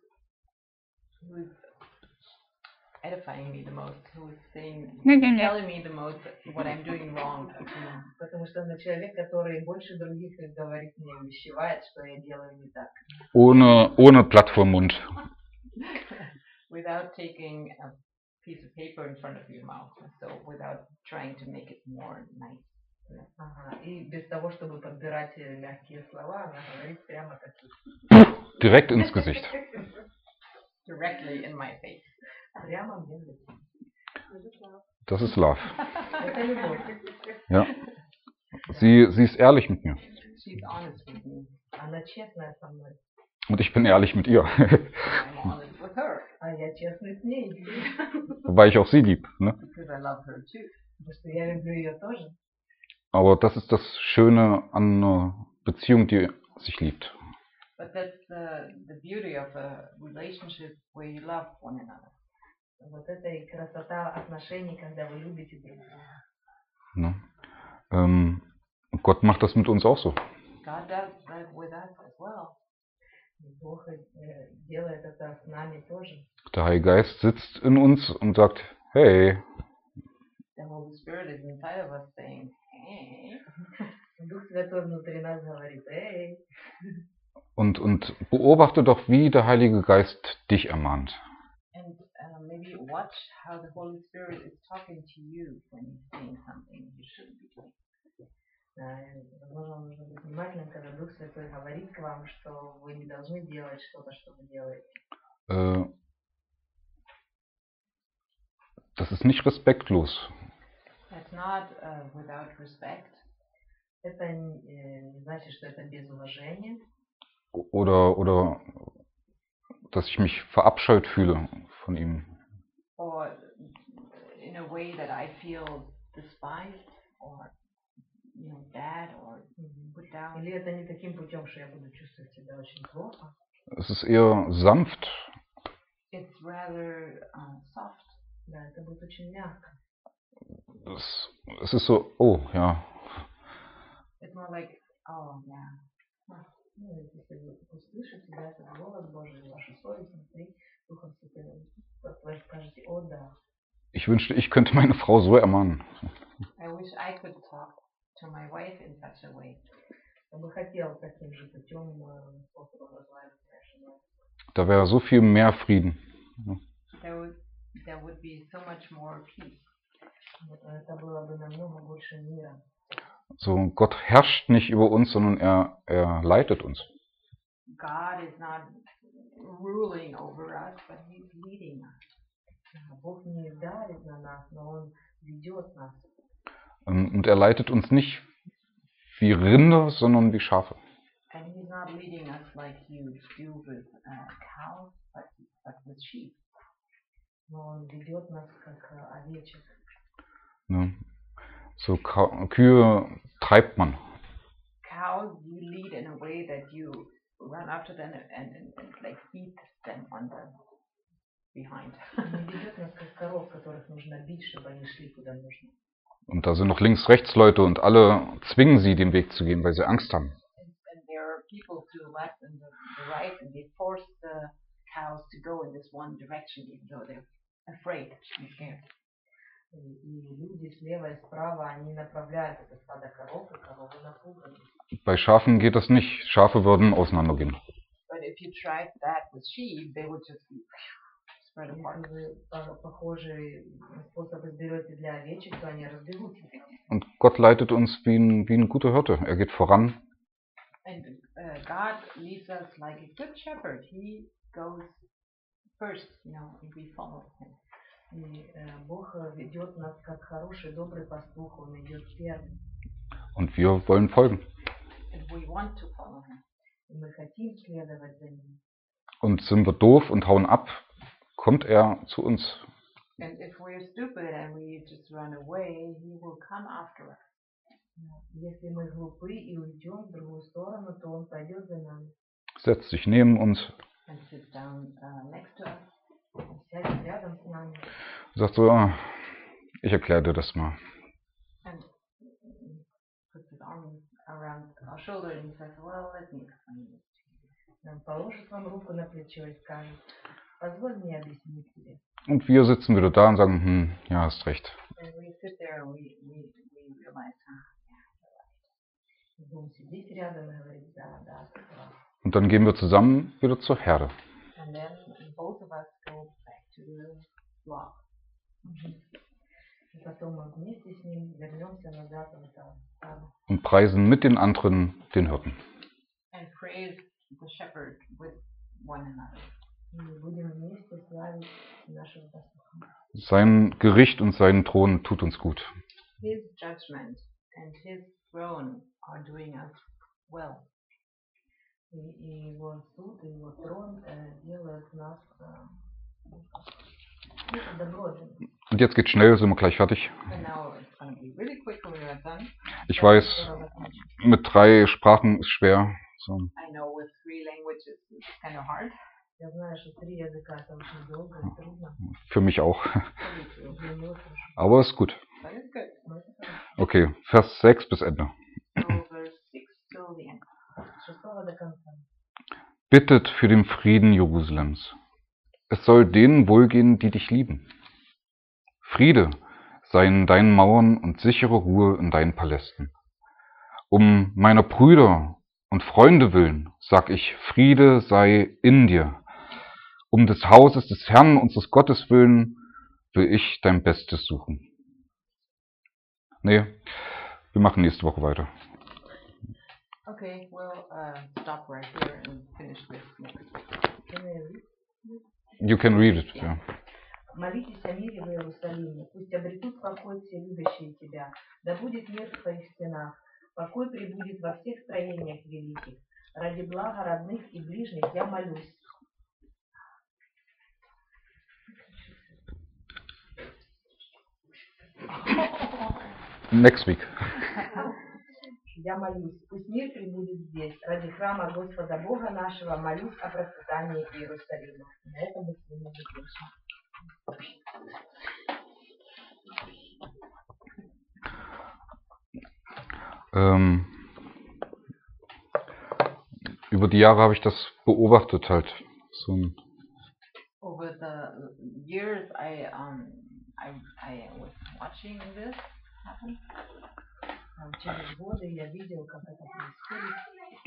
edifying me the most, who is telling me the most what I'm doing wrong. Потому что она человек, который больше других говорит мне, увещевает, что я делаю не так. Ohne Blatt vor Mund. Without taking a piece of paper in front of your mouth, so without trying to make it more nice. Ага. И без того, чтобы подбирать мягкие слова, она говорит прямо как есть. Direkt ins Gesicht. Directly in my face. Прямо мне в лицо. Das ist Love. Это любовь. Ja. Sie ist ehrlich mit mir. She's honest with me. Она честная со мной. Und ich bin ehrlich mit ihr. I'm honest with her А я честный с ней. Wobei ich auch sie lieb. Ne? because I love her too. Потому что я люблю ее тоже. Aber das ist das Schöne an einer Beziehung, die sich liebt. But that's the beauty of a relationship where you love one another. Вот это и красота отношений, когда вы любите друг друга. Ne? Gott macht das mit uns auch so. God does that with us as well. И Бог делает это с нами тоже. Der Heilige Geist sitzt in uns und sagt, hey, The Holy Spirit is inside of us saying, hey. Дух Святой внутри нас говорит, эй. und beobachte doch, wie der Heilige Geist dich ermahnt. And maybe watch how the Holy Spirit is talking to you when he's saying something you shouldn't be doing. Возможно, нужно быть внимательным, когда Дух Святой говорит к вам, что вы не должны делать что-то, что вы делаете. Das ist nicht respektlos. That's not without respect. Это не значит, что это без уважения. Oder dass ich mich verabscheut fühle von ihm. Or in a way that I feel despised or bad or put down. Или это не таким путем, что я буду чувствовать себя очень плохо. Es ist eher sanft. It's rather soft. Да, это будет очень мягко. Es ist so, oh, ja. It's more like, oh, yeah. Ну, если вы услышите, да, этот голос Божий, вашу совесть внутри, Духом Святым, вы скажете, о, да. Ich wünschte, ich könnte meine Frau so ermahnen. I wish I could talk to my wife in such a way. Я бы хотел таким же путем способом разговаривать с нашей женой. Da wäre so viel mehr Frieden. There would be so much more peace. Это было бы намного больше мира. So, Gott herrscht nicht über uns, sondern er leitet uns. God is not ruling over us, but he's leading us. Бог не давит на нас, но Он ведет нас. Und er leitet uns nicht wie Rinder, sondern wie Schafe. And he's not leading us like you do with cows, but with sheep. Но Он ведет нас как овечек. Ne? So Kühe treibt man. Cows you lead in a way that you run after them and like beat them on the behind. Он ведет нас как коров, которых нужно бить, чтобы они шли куда нужно. Und da sind noch links-rechts Leute und alle zwingen sie, den Weg zu gehen, weil sie Angst haben. And there are people to the left and the right, and they force the cows to go in this one direction, even though they're afraid and scared. И люди слева и справа, они направляют это стадо коров, и коровы напуганы. Bei Schafen geht das nicht. Schafe würden auseinandergehen. But if you tried that with sheep, they would just be spread apart. Если вы похожий способ изберете для овечек, то они разбегутся. Und Gott leitet uns wie ein guter Hirte. Er geht voran. And God leads us like a good shepherd. He goes first, and we follow him. И Бог ведет нас как хороший, добрый пастух, Он идет первым. Und wir wollen folgen. And we want to follow him. И мы хотим следовать за Ним. Und sind wir doof und hauen ab, kommt er zu uns. And if we're stupid and we just run away, he will come after us. Если мы глупы и уйдем в другую сторону, то Он пойдет за нами. Setzt sich neben uns. And sits down next to us. Он сядет рядом с нами. Sagt so, ich erkläre dir das mal. And puts his arm around our shoulder and says, well, let me explain this. Он положит вам руку на плечо и скажет, позволь мне объяснить тебе. Und wir sitzen wieder da und sagen, ja, hast recht. And we sit there and we realize, Будем сидеть рядом и говорить, да, ты прав. Und dann gehen wir zusammen wieder zur Herde. And then both of us go back to the flock. И потом мы вместе с Ним вернемся назад в это стадо. Und preisen mit den anderen den Hirten. And praise the shepherd with one another. И будем вместе славить нашего пастуха. Sein Gericht und sein Thron tut uns gut. His judgment and his throne are doing us well. И его суд, и его трон делают нас добротными. Und jetzt geht's schnell, sind wir gleich fertig. And now it's going to be really quick when we're done. Ich weiß, mit 3 Sprachen ist schwer. So. I know with 3 languages it's kind of hard. Я знаю, что 3 языка это очень долго и трудно. Für mich auch. Для него тоже. Aber ist gut. But it's good. Но это хорошо. Okay, Vers 6 bis Ende. So verse 6 till the end. С 6 до конца. Bittet für den Frieden Jerusalems. Es soll denen wohlgehen, die dich lieben. Friede sei in deinen Mauern und sichere Ruhe in deinen Palästen. Um meiner Brüder und Freunde willen, sag ich, Friede sei in dir. Um des Hauses des Herrn, unseres Gottes willen, will ich dein Bestes suchen. Nee, wir machen nächste Woche weiter. Okay, we'll stop right here and finish this next week. You can read it. Yeah. Молитесь о мире в Иерусалиме, пусть обретут покой все любящие тебя, да будет мир в твоих стенах, покой пребудет во всех строениях великих. Ради блага родных и ближних я молюсь. Next week. Я молюсь, пусть мир пребудет здесь. Ради храма Господа Бога нашего молюсь о процветании Иерусалима. На этом мы сегодня закончим. Über die Jahre habe ich das beobachtet halt. So ein Over the years, I was watching this happen. Через годы я видел, как это происходит.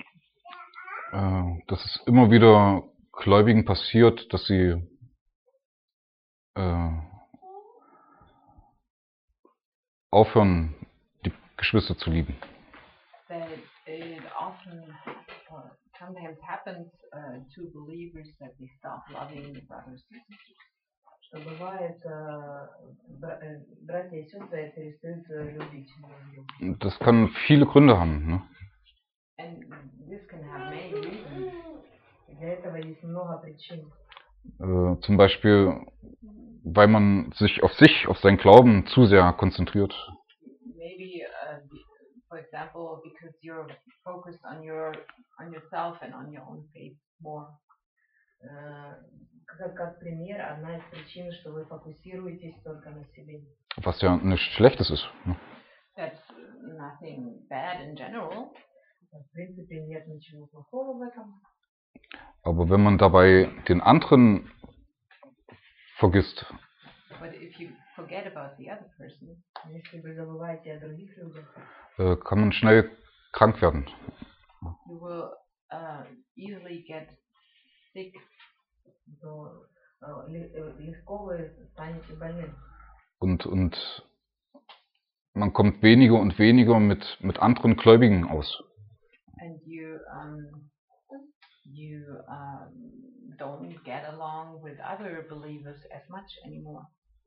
dass es immer wieder Gläubigen passiert, dass sie aufhören, die Geschwister zu lieben. That it often sometimes happens to believers that they stop loving the brothers and sisters. Что бывает, братья и сестры перестают любить друг друга. Das kann viele Gründe haben. Ne? And this can have many reasons. Для этого есть много причин. Zum Beispiel, weil man sich, auf seinen Glauben zu sehr konzentriert. Maybe, for example, because you're focused on yourself and on your own faith more. Как пример, одна из причин, что вы фокусируетесь только на себе. Was ja nichts Schlechtes ist. Ne? That's nothing bad in general. В принципе, нет ничего плохого в этом. Aber wenn man dabei den anderen vergisst, But if you forget about the other person, Если вы забываете о других людях, kann man schnell krank werden. you will easily get sick. то легко вы станете больным. Und man kommt weniger und weniger mit anderen Gläubigen aus. And you don't get along with other believers as much anymore.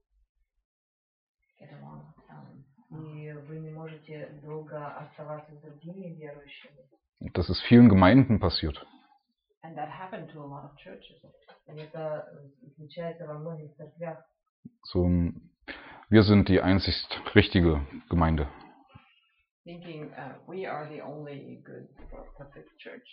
Get along. И вы не можете долго оставаться с другими верующими. Das ist vielen Gemeinden passiert. And that happened to a lot of churches. И это случается во многих церквях. So, wir sind die einzig richtige Gemeinde. Thinking we are the only good, perfect church.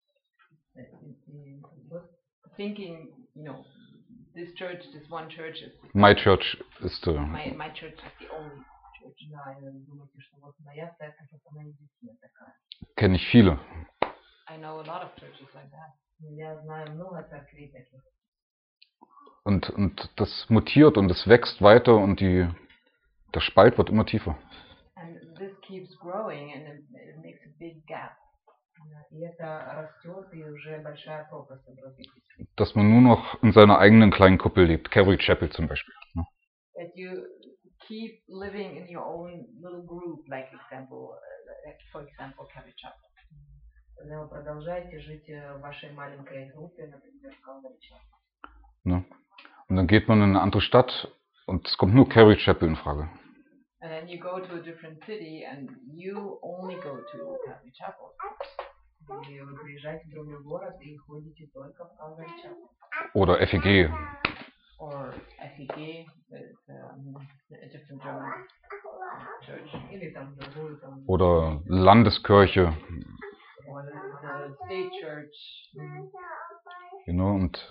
Thinking, this church, this one church is My church ist my church is the only church. Да, и думаете, что вот моя церковь, это моя единственная такая. kenne ich viele. I know a lot of churches like that. Я знаю много церквей таких. Und das mutiert und es wächst weiter und der Spalt wird immer tiefer. And this keeps growing and it makes a big gap. И это растет, и уже большая пропасть образуется. Dass man nur noch in seiner eigenen kleinen Kuppel lebt. Calvary Chapel zum Beispiel. Ne? That you keep living in your own little group, for example, Calvary Chapel. Когда вы продолжаете жить в вашей маленькой группе, например, Calvary Chapel. Ne? Und dann geht man in eine andere Stadt und es kommt nur Calvary Chapel in Frage. And then you go to a different city and you only go to Calvary Chapel. Или вы приезжаете в другой город и ходите только в Calvary Chapel. oder FEG. Or FEG, it's a different German church. Или там другую там. Oder Landeskirche. Or the state church. You know,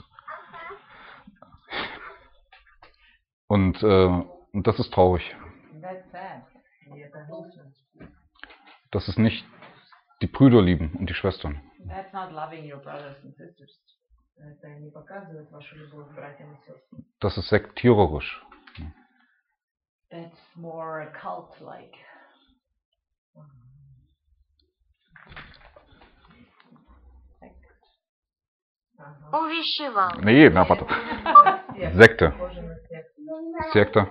und das ist traurig. That's sad. И это грустно. Das ist nicht die Brüder lieben und die Schwestern. That's not loving your brothers and sisters. Это не показывает вашу любовь к братьям и сестрам. Das ist sektiererisch. That's more cult-like. Ага. Увещевал. Nee, na, warte. Sekte. Похоже на секту. Sekte.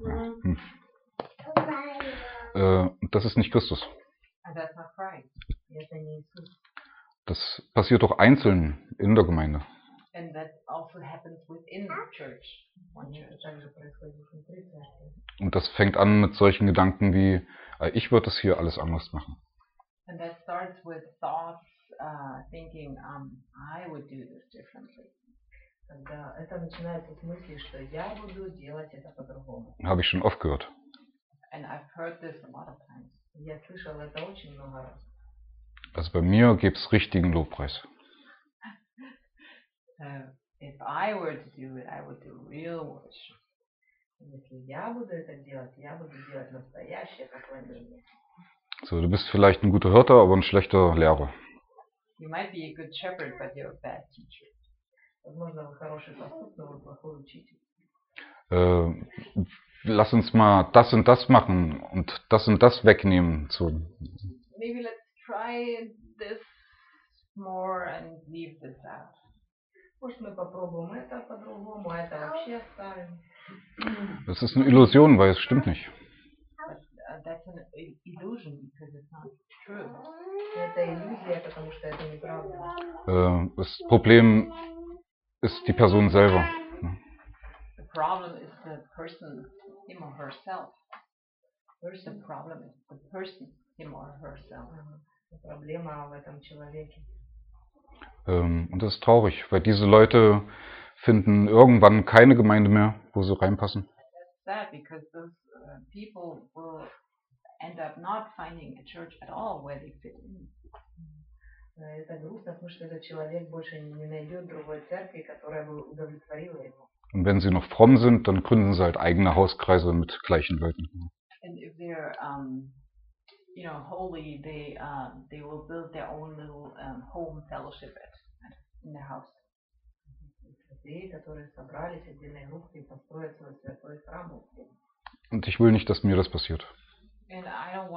Das ist nicht Christus. And that's not Christ. И это не Иисус. Das passiert doch einzeln in der Gemeinde. And that also happens within the church. One И это church. также происходит внутри церкви. Und das fängt an mit solchen Gedanken wie, ich würde das hier alles anders machen. And that starts with thoughts, thinking, I would do this differently. Когда это начинается с мысли, что я буду делать это по-другому. Habe ich schon oft gehört. And I've heard this a lot of times. Я слышала это очень много раз. Also bei mir gibt es richtigen Lobpreis. If I were to do it, I would do real worship. Если я буду это делать, я буду делать настоящее поклонение. So, du bist vielleicht ein guter Hirte, aber ein schlechter Lehrer. You might be a good shepherd, but you're a bad teacher. Возможно, вы хороший пастух, но вы плохой учитель. Lass uns mal das und das machen und das wegnehmen. So. Maybe let's try this more and leave this out. Может, мы попробуем это по-другому, а это вообще оставим. Das ist eine Illusion, weil es stimmt nicht. But that's an illusion because it's not true. Это иллюзия, потому что это неправда. Das Problem ist die Person selber. The problem is the person, him or herself. Where's the problem is the person, him or herself. Проблема в этом человеке. Und das ist traurig, weil diese Leute finden irgendwann keine Gemeinde mehr, wo sie reinpassen. That's sad because those people will end up not finding a church at all where they fit in. Это грустно, потому что этот человек больше не найдет другой церкви, которая бы удовлетворила его. Und wenn sie noch fromm sind, dann gründen sie halt eigene Hauskreise mit gleichen Leuten. And if they're holy, they will build their own little home fellowship in their house. Святые, которые собрались отдельной группой и построят свой святой храм. Und ich will nicht, dass mir das passiert. And I don't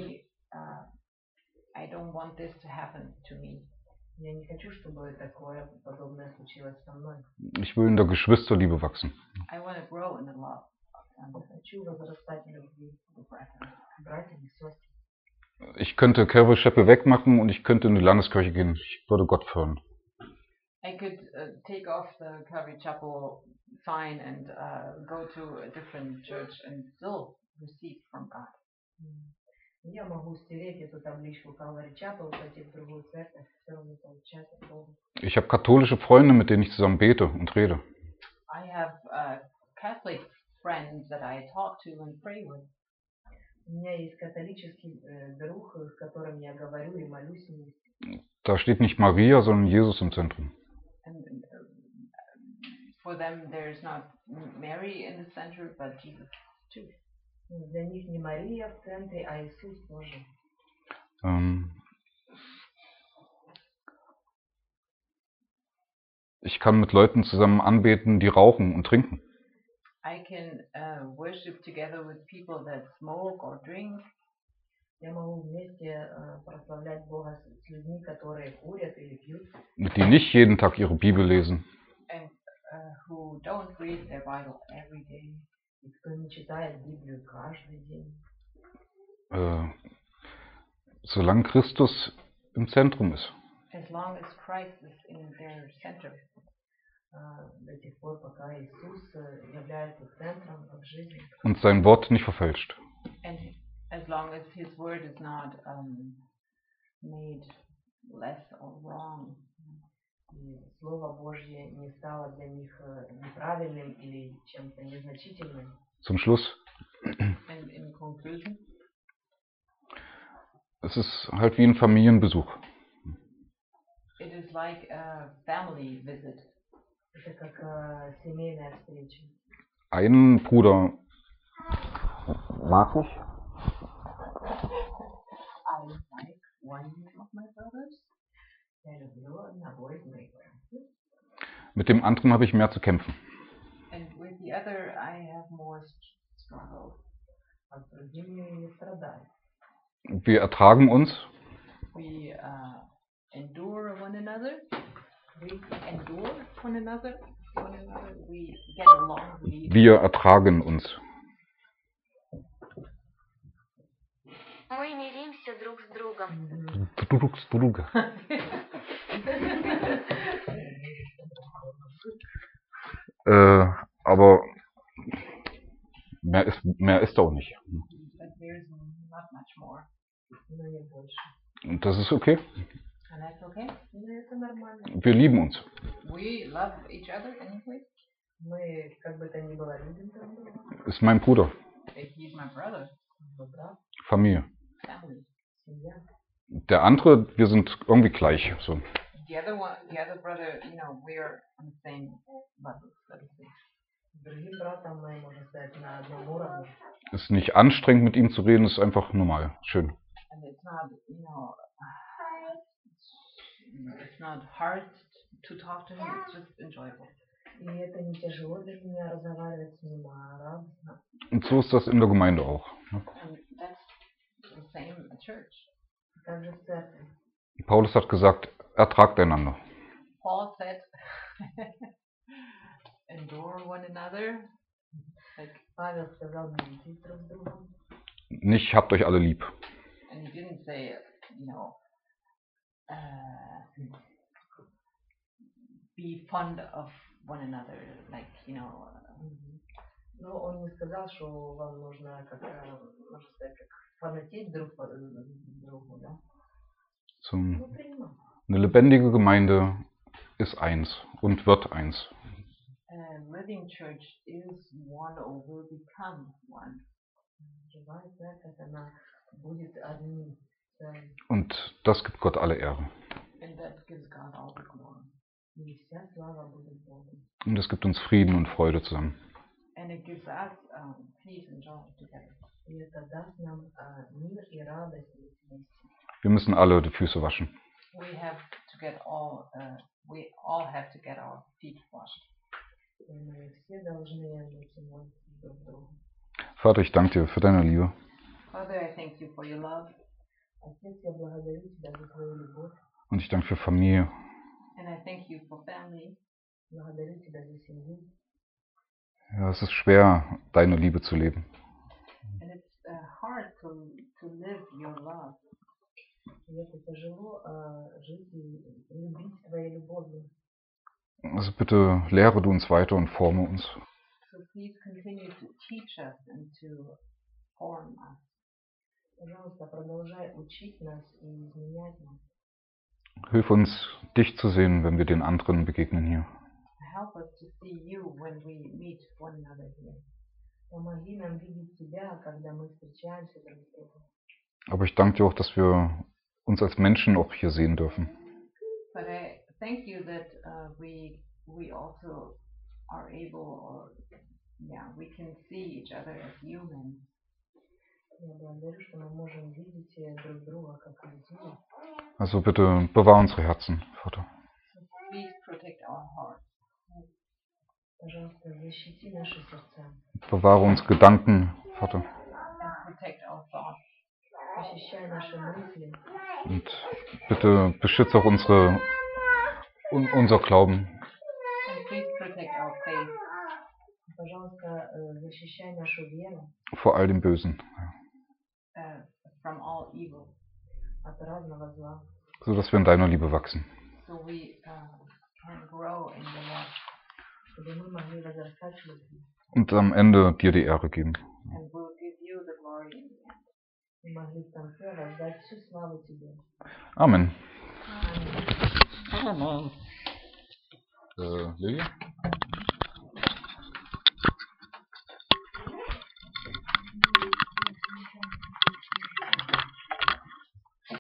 want this to happen to me. Я не хочу, чтобы такое подобное случилось со мной. Ich will in der Geschwisterliebe wachsen. I want to grow in the love of Хочу возрастать в любви к братьям и сестрам. Ich könnte Calvary Chapel wegmachen und ich könnte in die Landeskirche gehen. Ich würde Gott fördern. I could take off the Calvary Chapel sign and go to a different church and still receive from God. Я могу стереть эту табличку Calvary Chapel, пойти в другую церковь, все равно получать от Бога. Ich habe katholische Freunde, mit denen ich zusammen bete und rede. I have Catholic friends that I talk to and pray with. У меня есть католический друг, с которым я говорю и молюсь вместе. Da steht nicht Maria, sondern Jesus im Zentrum. And for them, there's not Mary in the center, but Jesus too. Для них не Мария в центре, а Иисус тоже. Ich kann mit Leuten zusammen anbeten, die rauchen und trinken. I can worship together with people that smoke or drink. Я могу вместе прославлять Бога с людьми, которые курят или пьют. Die nicht jeden Tag ihre Bibel lesen. And who don't read their Bible every day. И кто не читает Библию каждый день. Solange Christus im Zentrum ist. As long as Christ is in their center. До тех пор, пока Иисус является центром в жизни. Und sein Wort nicht verfälscht. And as long as his word is not made less or wrong. И Слово Божье не стало для них неправильным или чем-то незначительным. Zum Schluss, And in conclusion, es ist halt wie ein Familienbesuch. it is like a family visit. Это как семейная встреча. Ein Bruder mag mich, I like one of my brothers. Я люблю одного из моих братьев. mit dem anderen habe ich mehr zu kämpfen. And with the other, I have more struggle. А с другими не страдаю. Wir ertragen uns, We endure one another. We endure one another. We get along. wir ertragen uns. Мы миримся друг с другом. Aber mehr ist auch nicht. But there's not much more. Но не больше. Und das ist okay. And that's okay. Ну, это нормально. Wir lieben uns. We love each other anyway. Мы, как бы то ни было, любим друг друга. Ist mein Bruder. He's my brother. Мой брат, Familie. Family. семья. Der andere, wir sind irgendwie gleich. So. The other brother, we're on the same level, so to say. С другим братом мы, можно сказать, на одном уровне. Ist nicht anstrengend, mit ihm zu reden, ist einfach normal. Schön. And it's not, it's not hard to talk to him. It's just enjoyable. И это не тяжело для меня разговаривать с ним, а радостно. Und so ist das in der Gemeinde auch. And that's the same at church. Также в церкви. Paulus hat gesagt, ertragt einander. Paul said, endure one another. Like, Павел сказал, миритесь друг с другом. Nicht habt euch alle lieb. and he didn't say, be fond of one another, like, Но он не сказал, что вам нужно, как, можно сказать, как фанатеть друг по другу, да? Zum, Ну, принимал. eine lebendige Gemeinde ist eins und wird eins. Living church is one or will become one. Живая церковь, она будет одним целым. Und das gibt Gott alle Ehre. And that gives God all the glory. И вся слава будет Богу. Und es gibt uns Frieden und Freude zusammen. And it gives us peace and joy together. И это даст нам мир и радость вместе. Wir müssen alle die Füße waschen. We all have to get our feet washed. И мы все должны мыть друг друга. Vater, ich danke dir für deine Liebe. Father, I thank you for your love. Отец, я благодарю Тебя за Твою любовь. Und ich danke für Familie. And I thank you for family. Благодарю Тебя за семью. Ja, es ist schwer, deine Liebe zu leben. And it's hard to live your love. И это тяжело жить и любить Твоей любовью. Also bitte lehre du uns weiter und forme uns. So please continue to teach us and to form us. Пожалуйста, продолжай учить нас и изменять нас. Hilf uns, dich zu sehen, wenn wir den anderen begegnen hier. Help us to see you when we meet one another here. Помоги нам видеть Тебя, когда мы встречаемся друг с другом. Aber ich danke dir auch, dass wir uns als Menschen auch hier sehen dürfen. But I thank you that we also are able, we can see each other as humans. Я благодарю, что мы можем видеть друг друга как людей. Also bitte bewahr unsere Herzen, Vater. So please protect our hearts. Пожалуйста, защити наши сердца. Bewahre uns Gedanken, Vater. And protect our thoughts. Защищай наши мысли. Und bitte beschütze auch unser Glauben. And please protect our faith Пожалуйста, защищай нашу веру Vor all dem Bösen. from all evil, от разного зла, Sodass wir in deiner Liebe wachsen. so we can grow in the love чтобы мы могли возрастать в любви. Und am Ende dir die Ehre geben. and we'll give you the glory in the end. И могли в конце воздать всю славу Тебе. Amen. Amen. Livia?